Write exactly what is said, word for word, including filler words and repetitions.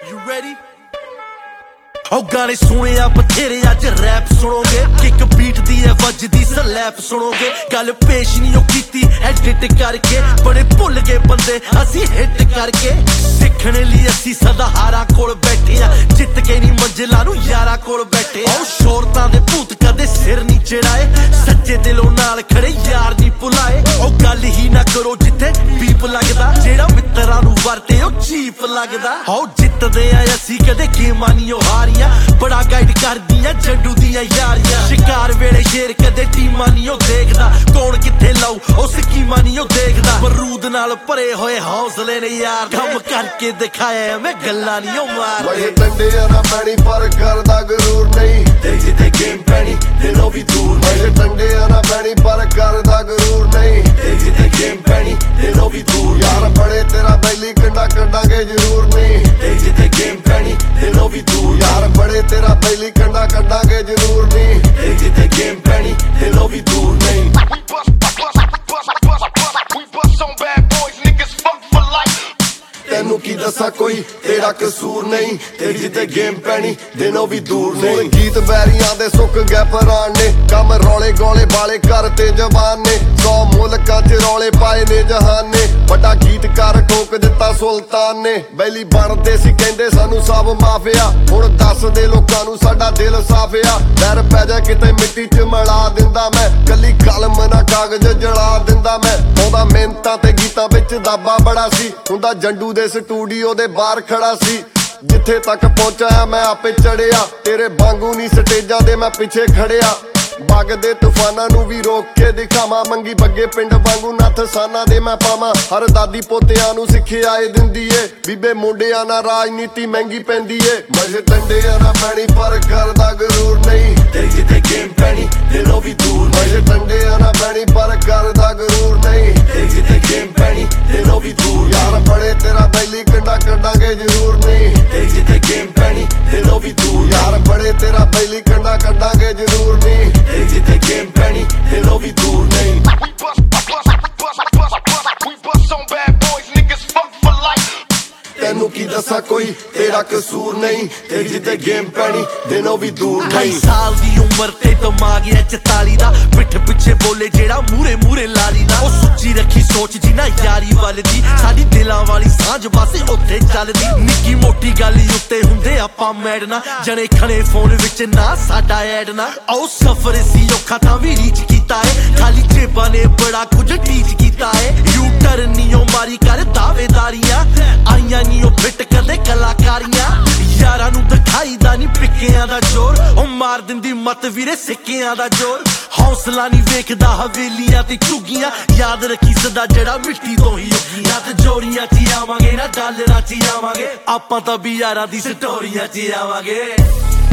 You ready? ओ गाने सुने आ बथेरे अज रैप सुनोगे किक बीट दी है वजदी स्लैप सुनोगे गल पेश नहीं कीती एडिट करके बड़े भुल गए बंदे असी हिट करके सिखने लिए असी सदा हारा कोल बैठे आ जित के नहीं मंजिलां नू यारा कोल बैठे ओ शोरतां दे भूत कदे सिर नहीं चढ़ाए सच्चे दिलों नाल खड़े यार नहीं भुलाए ओ गल ही ना करो जिथे बीप लगदा जेड़ा मित्तरां नू वरते ओ चीप लगदा ओ जितदे आ असी कदे गेमां नहीं ओ हारी बड़ा गाइड कर दिया जंडू दिया यारियां शिकार वेले शेर कदे टीमां नहीं ओ देखदा कौन किथे लाऊ ओ स्कीमां नहीं ओ देखदा बरूद नाल भरे होए हौसले ने यार काम करके दिखाया मैं गल्लां नहीं ओ मार वही डंडे ना पैनी पर करदा गरूर नहीं ते जिते गेम पैनी दिलों भी दूर वही डंडे ना पैनी पर करदा गरूर नहीं ते जिते गेम पैनी दिलों भी दूर यार बड़े तेरा बैली कंडा कंडांगे जरूर नहीं ते जिते गेम पैनी दिलों भी दूर यार बड़े तेरा बैली कंडा कंडांगे जरूर नहीं ते जिते गेम पैनी दिलों भी दूर नहीं तेनू की दसा कोई तेरा कसूर नहीं ते जिते गेम पैनी दिनों भी दूर नहीं गीत बैरियां दे सुक गए परान ने कम रौले गौले वाले करते जवान ने सौ मुल्कां च रौले पाए ने जहान ने बड़ा गीतकार ठोक दिता सुल्तान ने बैली बनदे सी कहंदे सानू सब माफिया हुण दस दे लोकां नू साडा दिल साफिया डर पै जा किते मिट्टी च मिला दिंदा मैं कली कलम ना कागज जला दिंदा मैं ओदा मिहनतां ते गीतां विच दाबा बड़ा सी हुंदा जंडू दे स्टूडियो दे बाहर खड़ा सी जिथे तक पहुंचाया मैं आपे चढ़िया तेरे वांगू नहीं स्टेजां दे मैं पिछे खड़िया बाग दे तूफानां नू भी रोक के दिखावां मंगी बग्गे पिंड वांगू नथ साना दे मैं पावां हर दादी पोतियां नू सिखिया ए दिंदी ए बीबे मुंडियां ना राजनीति महंगी पैंदी ए मजे डंडियां ना पैनी पर करदा गरूर नहीं ते जिते गेम पैनी दिलों भी दूर मजे डंडियां ना पैनी पर करदा गरूर नहीं ते जिते गेम पैनी दिलों भी दूर यार बड़े तेरा बैली कंडा कंडांगे जरूर नहीं ते जिते गेम पैनी दिलों भी दूर यार बड़े तेरा बैली कंडा कंडांगे जरूर नहीं ते जिते गेम पैनी दिलों भी दूर नहीं तेनू की दसा कोई तेरा कसूर नहीं ते जिते गेम पैनी दिनों भी दूर नहीं साल दी उम्र ते दिमाग है चताली दा पिठ पिछे बोले जेड़ा मूरे मूरे लाली दा ओ सुच्ची रखी सोच जी ना यारी वाल दी साडी दिलां वाली सांझ बासे उत्थे चलदी निक्की मोटी गल उत्ते हुंदे आपां मैडना जने खने फोन विच ना साडा ऐड ना ओ सफर सी औखा तां वी रीच कीता है खाली जेबां ने बड़ा कुछ टीच कीता है यू टर्न नी ओ मारी कर दावेदारियां आईयां नी ओ फिट कदे कलाकारियां यारां नू दिखाई दा नी पिक्कियां दा जोर ओ मार दिंदी मत वीरे सिक्कियां दा जोर हौसला नी वेखदा हवेलियां ते झुग्गियां याद रखी सदा जड़ा मिट्टी तो ही उगियां ते जोरियां च आवांगे ना डालरां च आवांगे आपां तां भी यारां दी स्टोरियां च आवांगे।